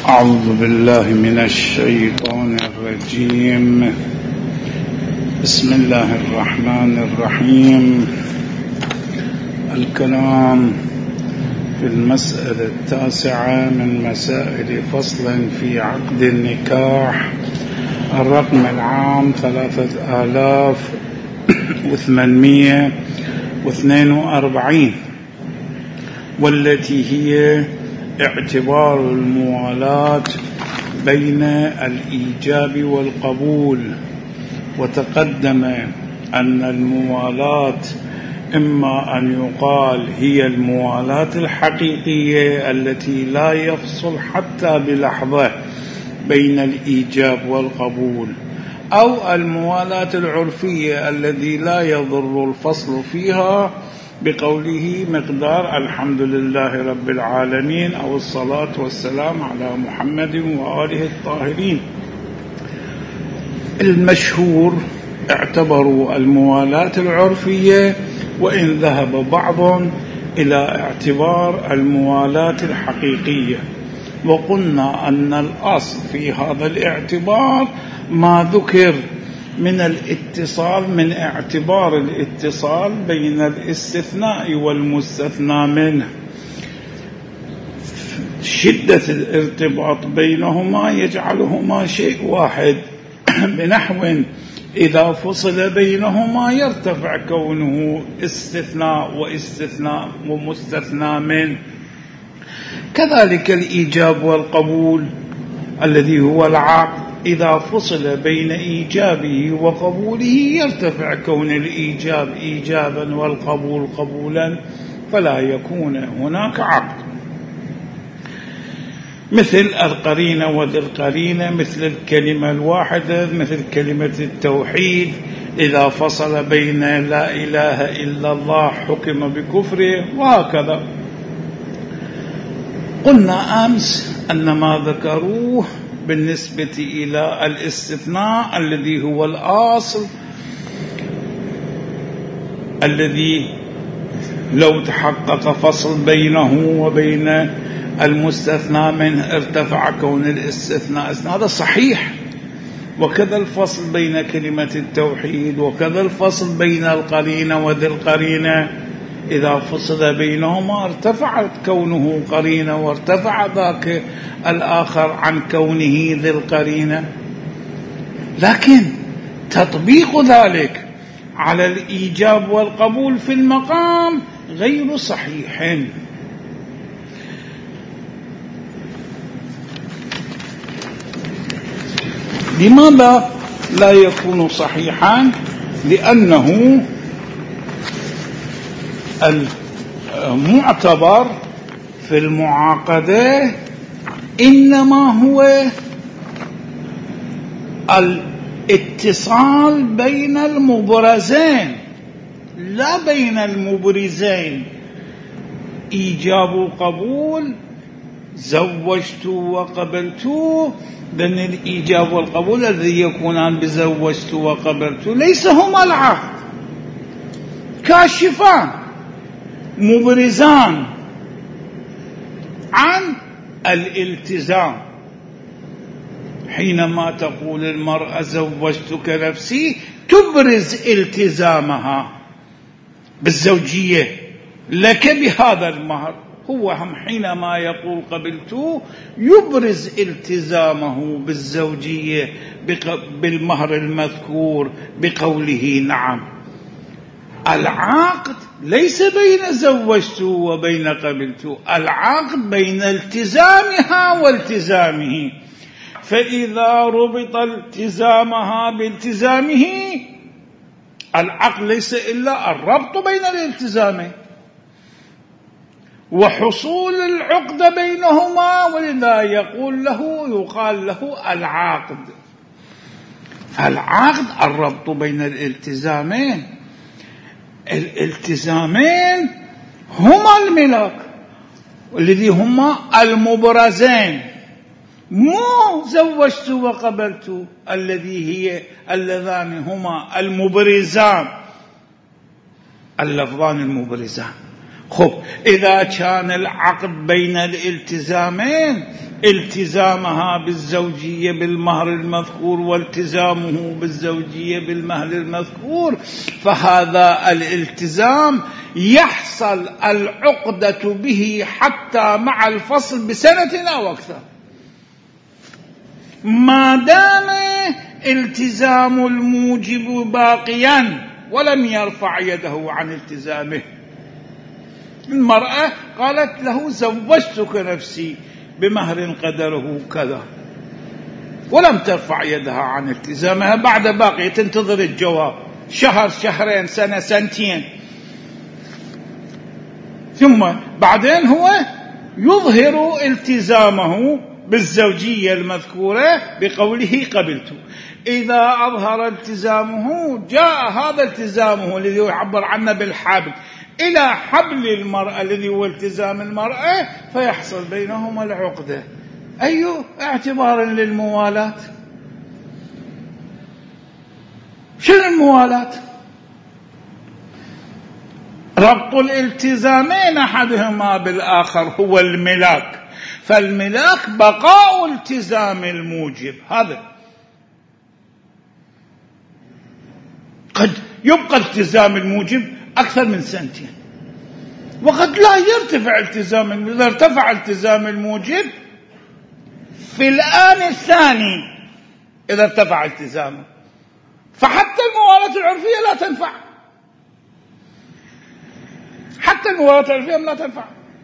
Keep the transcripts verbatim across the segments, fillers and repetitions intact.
أعوذ بالله من الشيطان الرجيم. بسم الله الرحمن الرحيم. الكلام في المسألة التاسعة من مسائل فصل في عقد النكاح، الرقم العام ثلاثة آلاف وثمانمائة واثنين وأربعين، والتي هي اعتبار الموالاة بين الإيجاب والقبول. وتقدم أن الموالاة إما أن يقال هي الموالاة الحقيقية التي لا يفصل حتى بلحظة بين الإيجاب والقبول، أو الموالاة العرفية التي لا يضر الفصل فيها بقوله مقدار الحمد لله رب العالمين أو الصلاة والسلام على محمد وآله الطاهرين. المشهور اعتبروا الموالاة العرفية، وإن ذهب بعض إلى اعتبار الموالاة الحقيقية. وقلنا أن الأصل في هذا الاعتبار ما ذكر من الاتصال، من اعتبار الاتصال بين الاستثناء والمستثنى منه، شدة الارتباط بينهما يجعلهما شيء واحد، بنحو إذا فصل بينهما يرتفع كونه استثناء واستثناء ومستثنى منه. كذلك الإيجاب والقبول الذي هو العقد، إذا فصل بين إيجابه وقبوله يرتفع كون الإيجاب إيجابا والقبول قبولا، فلا يكون هناك عقد. مثل القرينة وذي القرينة، مثل الكلمة الواحدة، مثل كلمة التوحيد، إذا فصل بين لا إله إلا الله حكم بكفره، وهكذا. قلنا أمس أن ما ذكروه بالنسبة إلى الاستثناء الذي هو الأصل، الذي لو تحقق فصل بينه وبين المستثنى منه ارتفع كون الاستثناء، هذا صحيح. وكذا الفصل بين كلمة التوحيد، وكذا الفصل بين القرينة وذي القرينة، إذا فصل بينهما ارتفع كونه قرينة، وارتفع ذاك الآخر عن كونه ذي القرينة. لكن تطبيق ذلك على الإيجاب والقبول في المقام غير صحيح. لماذا لا يكون صحيحا؟ لأنه المعتبر في المعاقدة إنما هو الاتصال بين المبرزين لا بين المبرزين. إيجاب وقبول، زوجت وقبلت، بين الإيجاب والقبول الذي يكونان بزوجت وقبلت ليس هما العقد، كاشفان مبرزان عن الالتزام. حينما تقول المرأة زوجتك نفسي تبرز التزامها بالزوجية لك بهذا المهر. هو هم حينما يقول قبلت يبرز التزامه بالزوجية بالمهر المذكور بقوله نعم. العقد ليس بين زوجت وبين قبلت، العقد بين التزامها والتزامه. فإذا ربط التزامها بالتزامه، العقد ليس إلا الربط بين الالتزامين وحصول العقد بينهما، ولذا يقول له يقال له العقد. فالعقد الربط بين الالتزامين، الالتزامين هما الملاك الذي هما المبرزين، مو زوجت وقبلت الذي هي اللذان هما المبرزان، اللفظان المبرزان. خب إذا كان العقد بين الالتزامين، التزامها بالزوجية بالمهر المذكور والتزامه بالزوجية بالمهر المذكور، فهذا الالتزام يحصل العقدة به حتى مع الفصل بسنة أو أكثر، ما دام التزام الموجب باقيا ولم يرفع يده عن التزامه. المرأة قالت له زوجتك نفسي بمهر قدره كذا، ولم ترفع يدها عن التزامها، بعد باقي تنتظر الجواب شهر شهرين سنة سنتين، ثم بعدين هو يظهر التزامه بالزوجية المذكورة بقوله قبلت. إذا أظهر التزامه جاء هذا التزامه الذي يعبر عنه بالحبل إلى حبل المرأة الذي هو التزام المرأة، فيحصل بينهما العقدة. أي اعتبار للموالاة؟ شنو الموالاة؟ ربط الالتزامين أحدهما بالآخر هو الملاك، فالملاك بقاء التزام الموجب. هذا قد يبقى التزام الموجب أكثر من سنتين، وقد لا يرتفع التزام. إذا ارتفع التزام الموجب في الآن الثاني، إذا ارتفع التزامه، فحتى الموالاة العرفية لا تنفع، حتى الموالاة العرفية لا تنفع.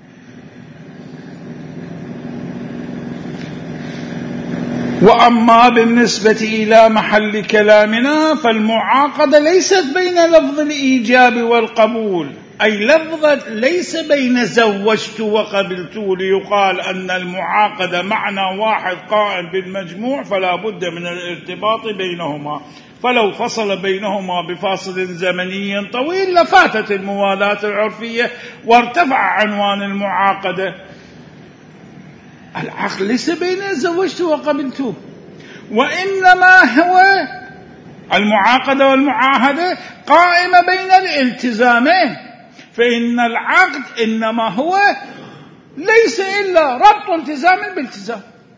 وأما بالنسبة إلى محل كلامنا فالمعاقدة ليست بين لفظ الإيجاب والقبول، أي لفظة ليس بين زوجت وقبلت، ليقال أن المعاقدة معنى واحد قائم بالمجموع، فلا بد من الارتباط بينهما، فلو فصل بينهما بفاصل زمني طويل لفاتت الموالاة العرفية وارتفع عنوان المعاقدة. العقد ليس بين زوجت وقبلت، وإنما هو المعاقدة والمعاهدة قائمة بين الالتزامين، فإن العقد إنما هو ليس إلا ربط التزام بالتزام.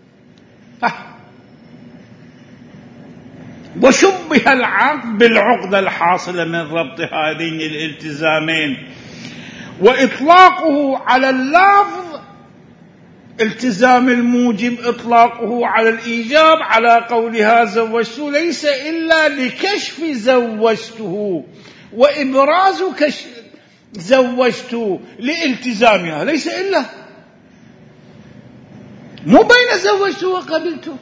وشبه العقد بالعقدة الحاصلة من ربط هذين الالتزامين، وإطلاقه على اللفظ التزام الموجب إطلاقه على الإيجاب على قولها زوجته ليس إلا لكشف زوجته وإبراز كشف زوجته لالتزامها، ليس إلا، مو بين زوجته وقبلته.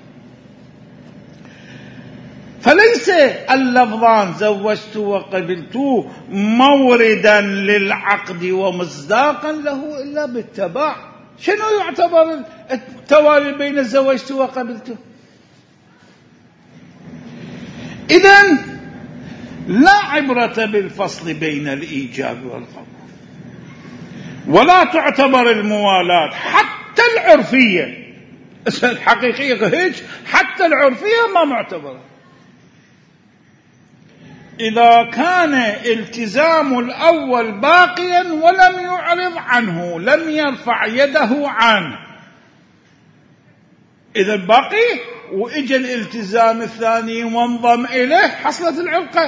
فليس اللفظان زوجت وقبلت موردا للعقد ومصداقا له إلا بالتبع. شنو يعتبر التوالي بين زوجت وقبلت؟ إذن لا عبرة بالفصل بين الإيجاب والقبول، ولا تعتبر الموالاة حتى العرفية الحقيقية هيك، حتى العرفية ما معتبرة. إذا كان التزام الأول باقيا ولم يعرض عنه، لم يرفع يده عنه، إذا باقي وإجا الالتزام الثاني وانضم إليه حصلت العلقة.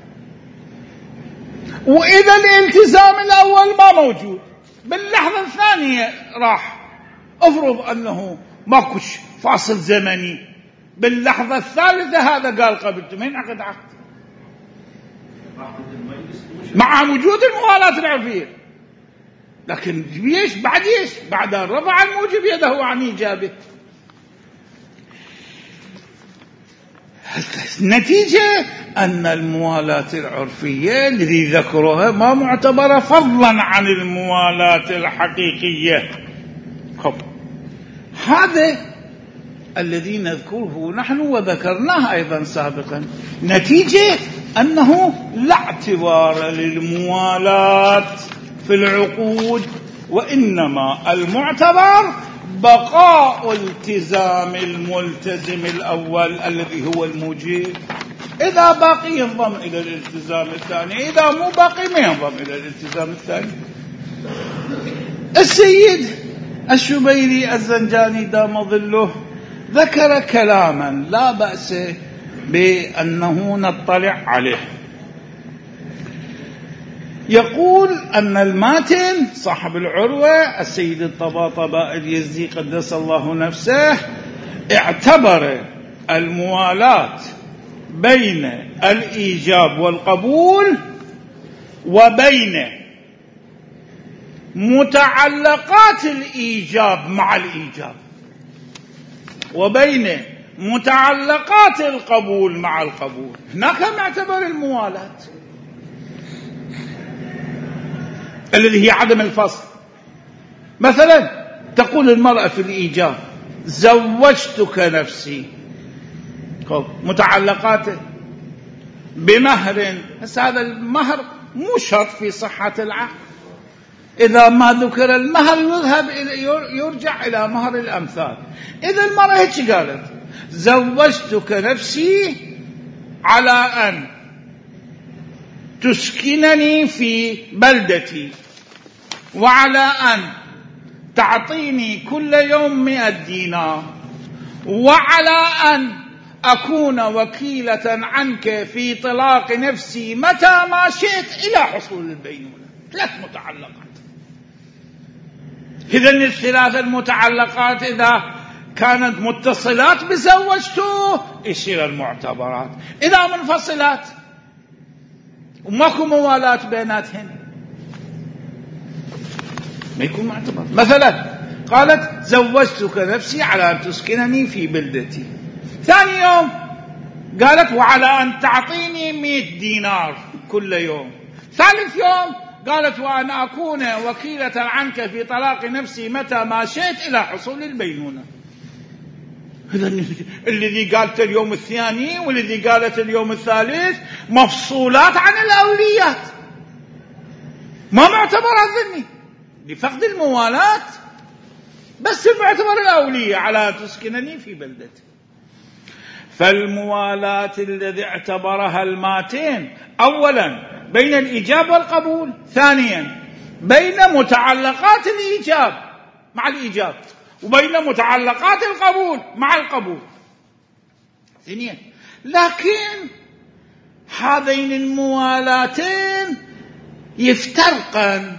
وإذا الالتزام الأول ما موجود باللحظة الثانية راح، افرض أنه ماكوش فاصل زمني، باللحظة الثالثة هذا قال قبلت، من عقد عقد مع وجود الموالاة العرفية. لكن ايش بعد ايش بعد رفع الموجب يده عن إيجابه. النتيجة أن الموالاة العرفية الذي ذكرها ما معتبرة فضلا عن الموالاة الحقيقية. خب هذا الذي نذكره نحن وذكرناه أيضا سابقا، نتيجة أنه لا اعتبار للموالاة في العقود، وإنما المعتبر بقاء التزام الملتزم الأول الذي هو الموجب. إذا باقي ينضم إلى الالتزام الثاني، إذا مو باقي ما ينضم إلى الالتزام الثاني. السيد الشبيري الزنجاني دام ظله ذكر كلاما لا بأس بأنه نطلع عليه. يقول أن الماتن صاحب العروة السيد الطباطبائي اليزدي قدس الله نفسه اعتبر الموالاة بين الإيجاب والقبول وبين متعلقات الإيجاب مع الإيجاب وبين متعلقات القبول مع القبول، هناك معتبر الموالاة الذي هي عدم الفصل. مثلا تقول المرأة في الإيجاب زوجتك نفسي، متعلقاته بمهر، بس هذا المهر مو شرط في صحة العقد، إذا ما ذكر المهر يذهب يرجع إلى مهر الأمثال. إذا المرأة هيك قالت زوجتك نفسي على أن تسكنني في بلدتي وعلى أن تعطيني كل يوم مئة دينار وعلى أن أكون وكيلة عنك في طلاق نفسي متى ما شئت إلى حصول البينونة. ثلاث متعلقات. إذن الثلاث المتعلقات إذا كانت متصلات بزوجته يصير المعتبرات، إذا منفصلات وماكو موالاة بيناتهن ما يكون معتبر. مثلا قالت زوجتك نفسي على أن تسكنني في بلدتي، ثاني يوم قالت وعلى أن تعطيني مئة دينار كل يوم، ثالث يوم قالت وأن أكون وكيلة عنك في طلاق نفسي متى ما شئت إلى حصول البينونة. الذي قالت اليوم الثاني والذي قالت اليوم الثالث مفصولات عن الأوليات، ما معتبرات ذني لفقد الموالاة، بس معتبر الأولية على أن تسكنني في بلدتي. فالموالاة الذي اعتبرها الماتين أولا بين الإيجاب والقبول، ثانيا بين متعلقات الإيجاب مع الإيجاب وبين متعلقات القبول مع القبول ثانيا. لكن هذين الموالاتين يفترقان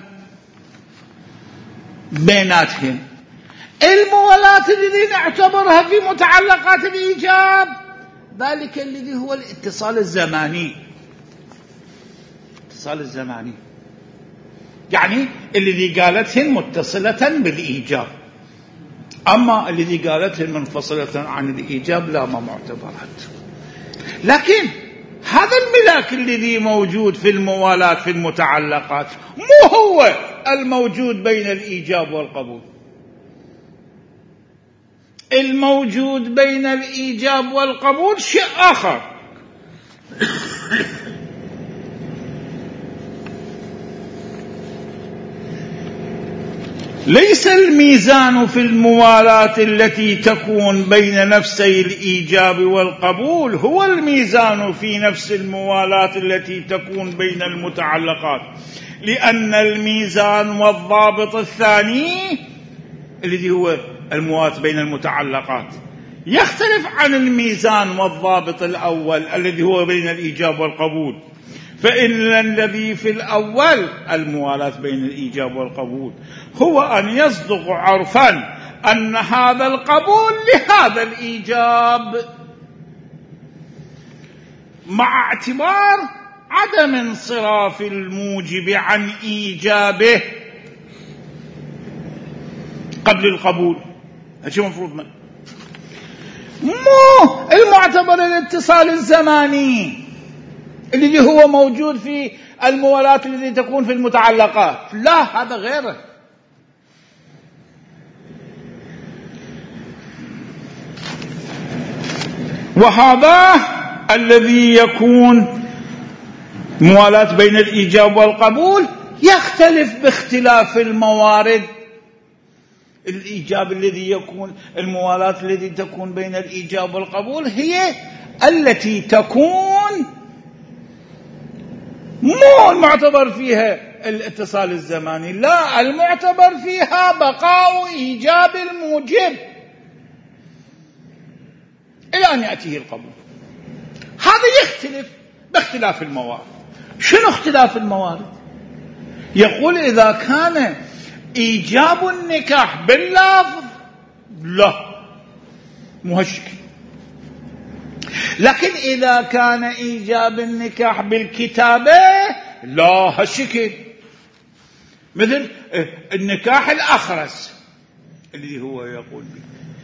بيناتهم. الموالاة الذي نعتبرها في متعلقات الإيجاب ذلك الذي هو الاتصال الزماني، الاتصال الزماني يعني الذي قالتهن متصلة بالإيجاب، أما الذي قالتهن منفصلة عن الإيجاب لا ما معتبرات. لكن هذا الملاك الذي موجود في الموالاة في المتعلقات مو هو الموجود بين الإيجاب والقبول. الموجود بين الإيجاب والقبول شيء آخر. ليس الميزان في الموالاة التي تكون بين نفسي الإيجاب والقبول هو الميزان في نفس الموالاة التي تكون بين المتعلقات، لأن الميزان والضابط الثاني الذي هو الموالاة بين المتعلقات يختلف عن الميزان والضابط الأول الذي هو بين الإيجاب والقبول. فإن الذي في الأول الموالاة بين الإيجاب والقبول هو أن يصدق عرفا أن هذا القبول لهذا الإيجاب، مع اعتبار عدم انصراف الموجب عن إيجابه قبل القبول. هذا مفروض من مو المعتبر الاتصال الزماني الذي هو موجود في الموالاة التي تكون في المتعلقات، لا هذا غيره. وهذا الذي يكون موالاة بين الإيجاب والقبول يختلف باختلاف الموارد. الإيجاب الذي يكون الموالاة التي تكون بين الإيجاب والقبول هي التي تكون مو المعتبر فيها الاتصال الزماني، لا، المعتبر فيها بقاء إيجاب الموجب إلى أن يأتيه القبول. هذا يختلف باختلاف الموارد. شنو اختلاف الموارد؟ يقول إذا كان إيجاب النكاح باللفظ لا، مو هالشكل، لكن إذا كان إيجاب النكاح بالكتابة لا هالشكل، مثل النكاح الأخرس الذي هو يقول به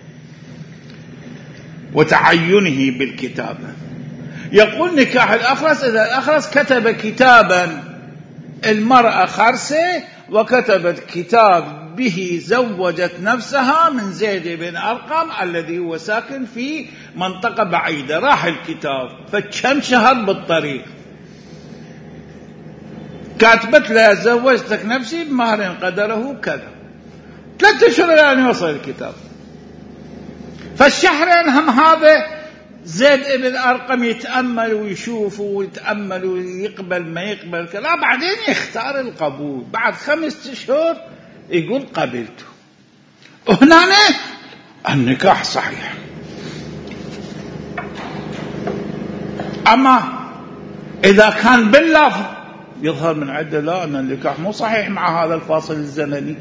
وتعينه بالكتابة. يقول نكاح الأخرس إذا الأخرس كتب كتابا، المرأة خرسة وكتبت كتاب به زوجت نفسها من زيد بن أرقم الذي هو ساكن في منطقة بعيدة، راح الكتاب فكم شهر بالطريق، كاتبت لها زوجتك نفسي بمهر قدره كذا، ثلاثة أشهر إلى أن يوصل الكتاب. فالشهرين هم هذا زيد بن أرقم يتأمل ويشوف ويتأمل ويقبل ما يقبل كذا، بعدين يختار القبول. بعد خمسة أشهر يقول قبلته، وهنا النكاح صحيح. أما إذا كان باللفظ يظهر من عدة لا، أن النكاح مو صحيح مع هذا الفاصل الزمني،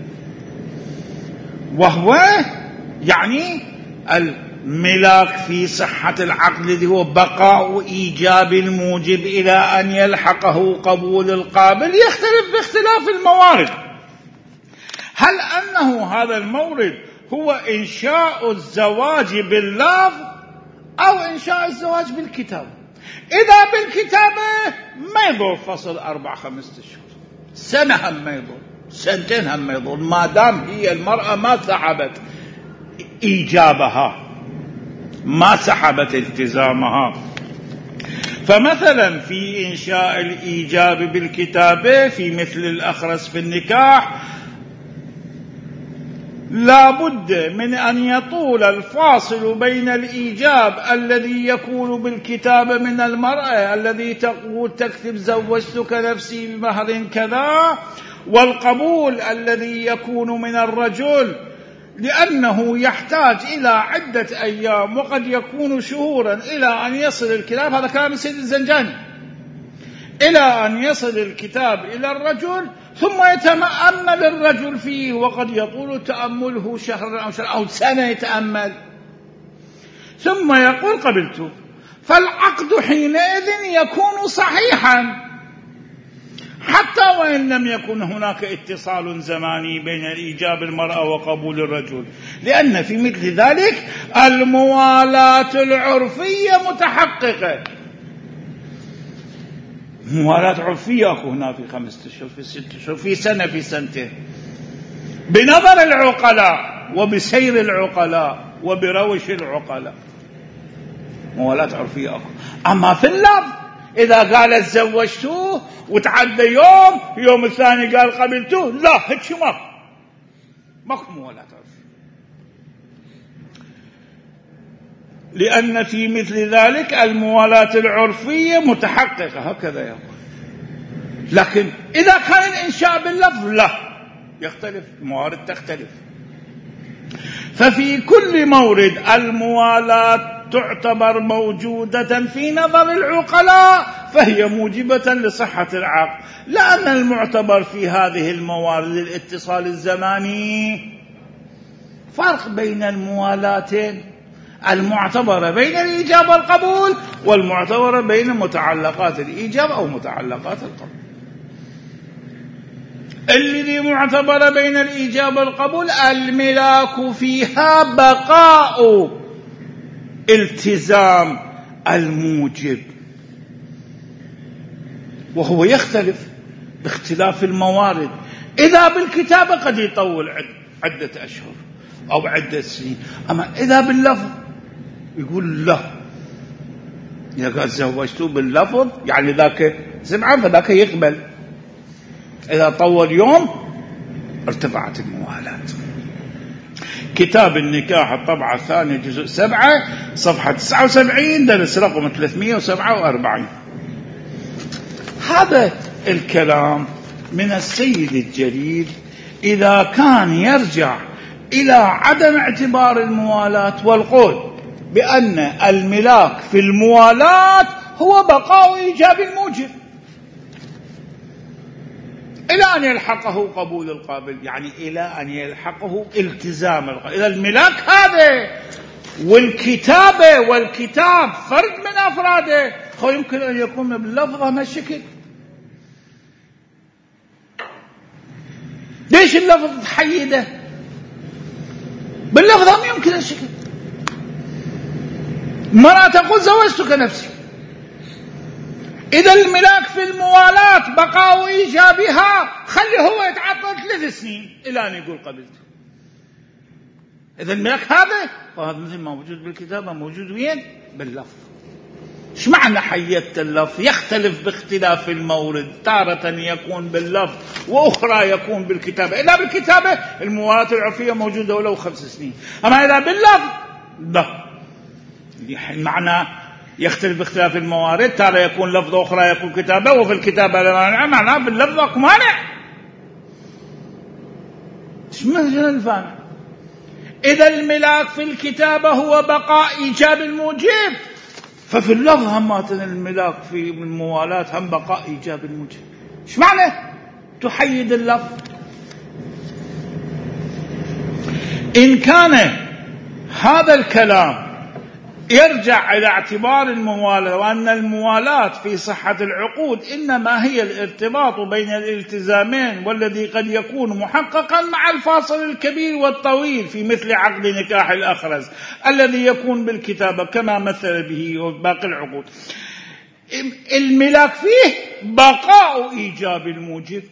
وهو يعني الملاك في صحة العقد الذي هو بقاء إيجاب الموجب إلى أن يلحقه قبول القابل، يختلف باختلاف الموارد. هل أنه هذا المورد هو إنشاء الزواج باللفظ أو إنشاء الزواج بالكتاب؟ إذا بالكتابة ما يضر فصل أربع خمسة أشهر، سنة هم ما يضر، سنتين هم ما يضر، ما دام هي المرأة ما سحبت إيجابها، ما سحبت التزامها. فمثلا في إنشاء الإيجاب بالكتابة في مثل الأخرس في النكاح لا بد من أن يطول الفاصل بين الإيجاب الذي يكون بالكتابة من المرأة الذي تقول تكتب زوجتك نفسي بمهر كذا، والقبول الذي يكون من الرجل، لأنه يحتاج إلى عدة أيام وقد يكون شهورا إلى أن يصل الكتاب. هذا كلام السيد الزنجاني. إلى أن يصل الكتاب إلى الرجل ثم يتأمل الرجل فيه، وقد يطول تأمله شهر أو شهر أو سنة يتأمل، ثم يقول قبلته. فالعقد حينئذ يكون صحيحا حتى وإن لم يكن هناك اتصال زماني بين إيجاب المرأة وقبول الرجل، لأن في مثل ذلك الموالاة العرفية متحققة. موالاة عرفية أكو هنا في خمسة أشهر، في ستة أشهر، في سنة، في سنتين، بنظر العقلاء وبسير العقلاء وبروش العقلاء، موالاة عرفية أكو. أما في اللفظ إذا قال تزوجتوه وتعدى يوم، يوم الثاني قال قبلتوه، لا، هيك ماكو ماكو موالاة عرفية، لأن في مثل ذلك الموالاة العرفية متحققة، هكذا يقول. لكن إذا كان الإنشاء باللفظ لا، يختلف، الموارد تختلف. ففي كل مورد الموالاة تعتبر موجودة في نظر العقلاء، فهي موجبة لصحة العقد، لأن المعتبر في هذه الموارد الاتصال الزماني. فرق بين الموالاتين، المعتبرة بين الإيجاب والقبول، والمعتبرة بين متعلقات الإيجاب أو متعلقات القبول. الذي معتبرة بين الإيجاب والقبول الملاك فيها بقاء التزام الموجب، وهو يختلف باختلاف الموارد. إذا بالكتابة قد يطول عدة أشهر أو عدة سنين، أما إذا باللفظ يقول لا، إذا قال زوجته باللفظ يعني ذاك سمعا فذاك يقبل. إذا طول يوم ارتفعت الموالاة. كتاب النكاح الطبعة الثانية جزء سبعة صفحة تسعة وسبعين درس رقم ثلاثمئة وسبعة وأربعين. هذا الكلام من السيد الجليل إذا كان يرجع إلى عدم اعتبار الموالاة والقول بأن الملاك في الموالاة هو بقاء إيجاب الموجب إلى أن يلحقه قبول القابل، يعني إلى أن يلحقه التزام القابل. إذا الملاك هذا والكتابة والكتاب فرد من أفراده، هو يمكن أن يكون باللفظة ما الشكل. ليش اللفظ تحيده؟ باللفظة ما يمكن الشكل. مرة تقول زوجتك نفسي، إذا الملاك في الموالاة بقاء إيجابها، خلي هو يتعطل ثلاث سنين إلى أن يقول قبلت. إذا الملاك هذا فهذا مثل ما موجود بالكتابة موجود وين؟ باللفظ. إيش معنى حيدت اللفظ؟ يختلف باختلاف المورد، تارة يكون باللفظ وأخرى يكون بالكتابة. إذا بالكتابة الموالاة العرفية موجودة ولو خمس سنين، أما إذا باللفظ لا، المعنى يختلف باختلاف الموارد، تارة يكون لفظ أخرى يكون كتابة، وفي الكتابة لا مانع، معناه باللفظ أكو مانع. إيش معنى الفانع؟ إذا الملاك في الكتابة هو بقاء إيجاب الموجب، ففي اللفظ هم الملاك في الموالاة هم بقاء إيجاب الموجب. إيش معنى تحيد اللفظ؟ إن كان هذا الكلام يرجع إلى اعتبار الموالاة، وأن الموالاة في صحة العقود إنما هي الارتباط بين الالتزامين، والذي قد يكون محققا مع الفاصل الكبير والطويل في مثل عقد نكاح الأخرس الذي يكون بالكتابة كما مثل به باقي العقود، الملاك فيه بقاء إيجاب الموجب.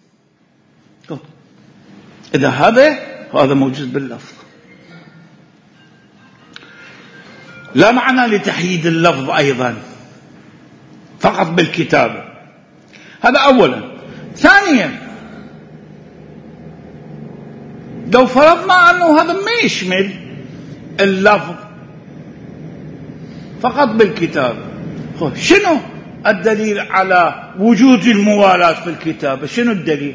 إذا هذا هذا موجود باللفظ، لا معنى لتحييد اللفظ أيضا فقط بالكتابة. هذا أولا. ثانيا، لو فرضنا أنه هذا ما يشمل اللفظ فقط بالكتابة، شنو الدليل على وجود الموالاة في الكتابة؟ شنو الدليل؟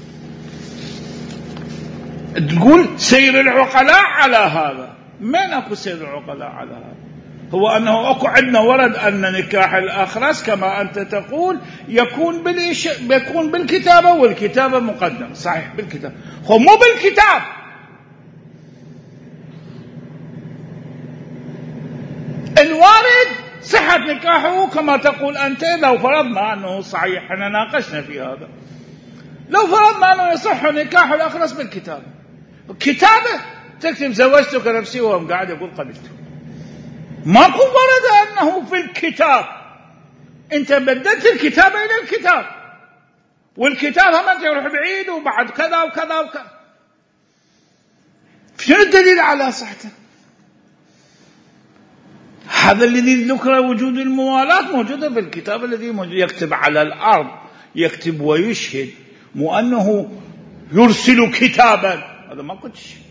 تقول سير العقلاء على هذا. من أكو سير العقلاء على هذا؟ هو أنه أكو عندنا ورد أن نكاح الأخرس كما أنت تقول يكون بالإش... يكون بالكتابة، والكتابة مقدم صحيح بالكتاب، هو مو بالكتاب. الوارد صحة نكاحه كما تقول أنت، لو فرضنا أنه صحيح، احنا ناقشنا في هذا، لو فرضنا أنه يصح نكاح الأخرس بالكتابة، كتابة تكتب زوجتك نفسي وهم قاعد يقول قبلته، ماكو ورد أنه في الكتاب. أنت بدلت الكتابة إلى الكتاب، والكتاب هم أنت يروح بعيد وبعد كذا وكذا وكذا. شنو الدليل على صحته؟ هذا الذي ذكر وجود الموالاة موجودة بالكتاب الذي يكتب على الأرض، يكتب ويشهد، مو أنه يرسل كتابا، هذا ما قلت شيء.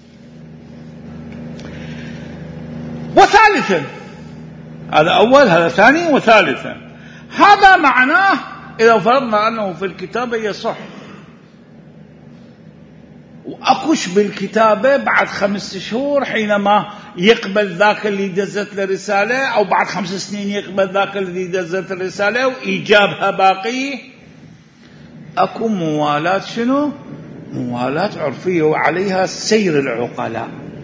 وثالثا، هذا أول، هذا ثاني، وثالثا هذا معناه إذا فرضنا أنه في الكتابة يصح، وأكش بالكتابة بعد خمس شهور حينما يقبل ذاك اللي دزت له رسالة، أو بعد خمس سنين يقبل ذاك اللي دزت الرسالة وإيجابها باقي، أكو موالاة. شنو؟ موالاة عرفية وعليها سير العقلاء.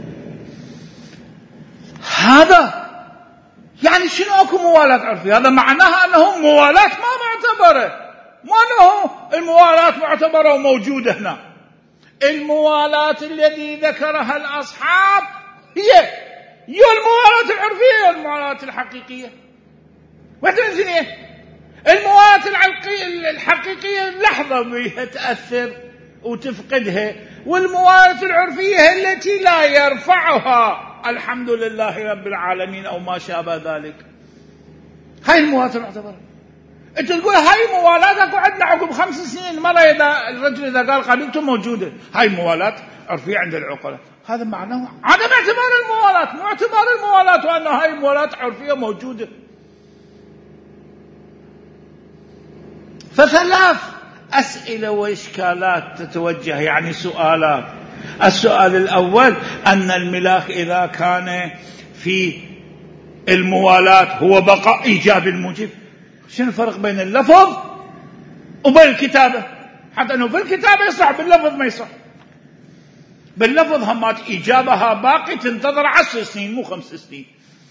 هذا يعني شنو أكو موالاة عرفية؟ هذا معناها أنه موالاة ما معتبرة، مو أنه الموالاة معتبرة وموجودة هنا. الموالاة الذي ذكرها الأصحاب هي هي الموالاة العرفية والموالاة الحقيقية. واحدة من اثنين، الموالاة الحقيقية لحظة بها تأثر وتفقدها، والموالاة العرفية التي لا يرفعها الحمد لله رب العالمين أو ما شابه ذلك. هاي الموالاة المعتبرة. أنت تقول هاي موالاة أكو عندنا عقب خمس سنين مرة إذا الرجل إذا قال قبيلته موجودة، هاي موالاة عرفية عند العقلاء. هذا معناه عدم اعتبار الموالاة، مو اعتبار الموالاة وأن هاي موالاة عرفية موجودة. فثلاث أسئلة وإشكالات تتوجه، يعني سؤالات. السؤال الأول أن الملاك إذا كان في الموالاة هو بقاء إيجاب الموجب، شنو الفرق بين اللفظ وبين الكتابة؟ حتى أنه في الكتابة يصح، باللفظ ما يصح. باللفظ همات إيجابها باقي تنتظر عشر سنين مو خمس سنين.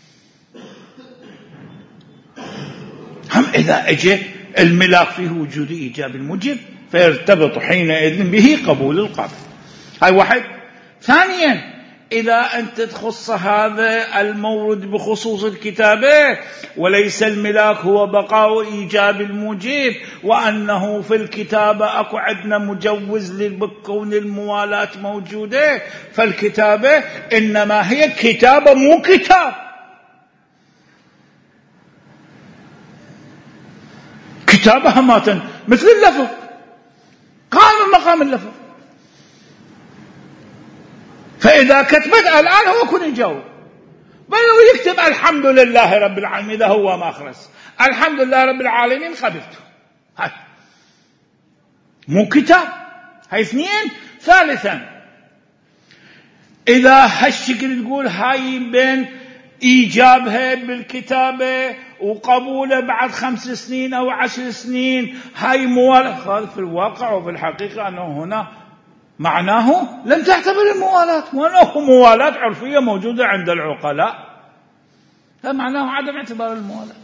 هم إذا أجى الملاك فيه وجود إيجاب الموجب فيرتبط حينئذ به قبول القابل. هاي واحد. ثانيا إذا أنت تخص هذا المورد بخصوص الكتابة وليس الملاك هو بقاء إيجاب الموجب، وأنه في الكتابة أكو عندنا مجوز لكون الموالاة موجودة، فالكتابة إنما هي كتابة مو كتاب. كتابة هماتا مثل اللفظ، قام مقام اللفظ. فإذا كتبت الآن هو كن يجاوب، بل يكتب الحمد لله رب العالمين إذا هو ما خرس، الحمد لله رب العالمين قبلته، هاي مو كتاب. هاي اثنين. ثالثا إذا هالشكل تقول هاي بين إيجابها بالكتابة وقبوله بعد خمس سنين أو عشر سنين هاي موالاه، هذا في الواقع وفي الحقيقة أنه هنا معناه لم تعتبر الموالاة، وأنه موالاة عرفية موجودة عند العقلاء، هذا معناه عدم اعتبار الموالاة.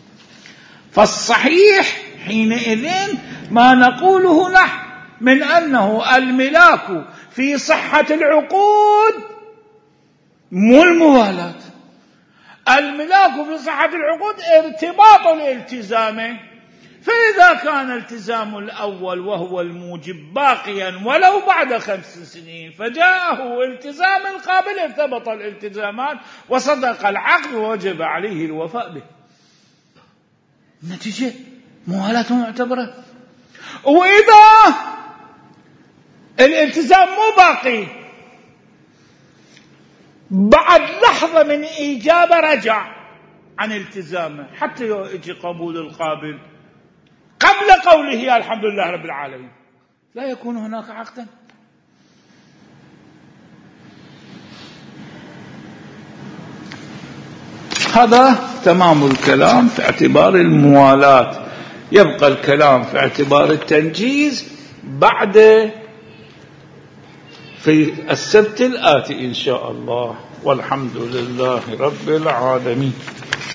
فالصحيح حينئذ ما نقوله نحن من أنه الملاك في صحة العقود مو الموالاة. الملاك في صحة العقود ارتباط الالتزام، فإذا كان التزام الأول وهو الموجب باقيا ولو بعد خمس سنين فجاءه التزام القابل ارتبط الالتزامان وصدق العقد ووجب عليه الوفاء به، نتيجة موالاة معتبرة. وإذا الالتزام مو باقي بعد لحظة من إيجابه رجع عن التزامه حتى يجي قبول القابل قبل قوله الحمد لله رب العالمين، لا يكون هناك عقدا. هذا تمام الكلام في اعتبار الموالاة. يبقى الكلام في اعتبار التنجيز بعد في السبت الآتي إن شاء الله، والحمد لله رب العالمين.